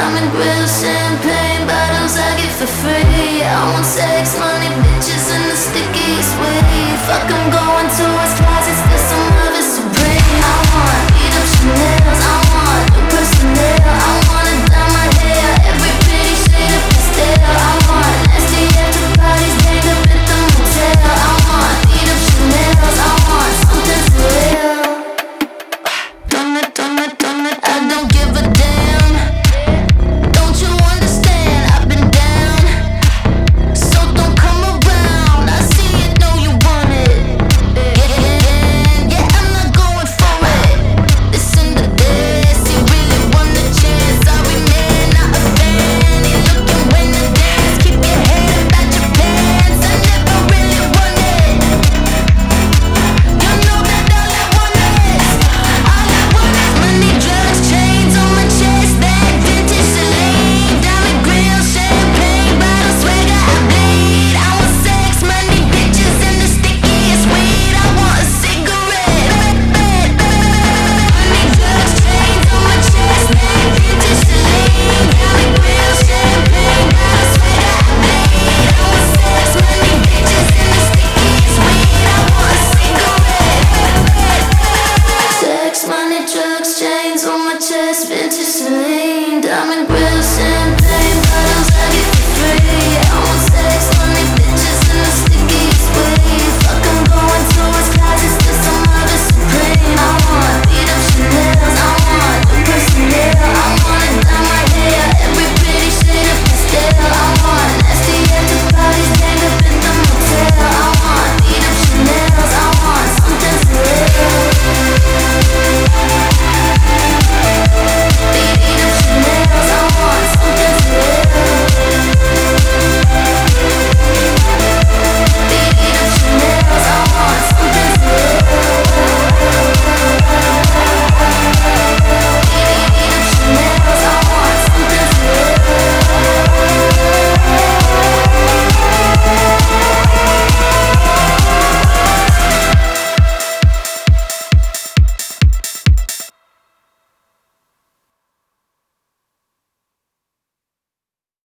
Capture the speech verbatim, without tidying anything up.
diamond grill, champagne bottles I get for free. I want sex, money, bitches in the stickiest way. Fuck, I'm going to his closet, still some of it supreme. I want eat up Chanel's, I want new personnel. I wanna dye my hair, every pretty shade of pastel. I want nasty after parties, banged up at the motel. I want eat up Chanel's, I want something surreal. Done it, done it, done it, I don't give a damn. Don't you understand? I've been down, so don't come around. I see it, know you want it. Yeah, yeah, yeah, I'm not going for it. Listen to this, you really want a chance. Sorry man, not a fan. You looking when I dance, keep your head about your pants. I never really want it. You know that all I want is, all I want is money, drugs, chains on my chest, bag, vintage Celine, diamond grill, champagne bottle, swagger, I bleed. I want sex, money, bitches, and the stickiest weed. I want a cigarette. Money, drugs, chains on my chest, bag, vintage Celine, diamond grill, champagne bottle, swagger, I bleed. I want sex, money, bitches, and the stickiest weed. I want a cigarette. Sex, money, drugs, chains on my chest, vintage Celine, diamond grill, champagne.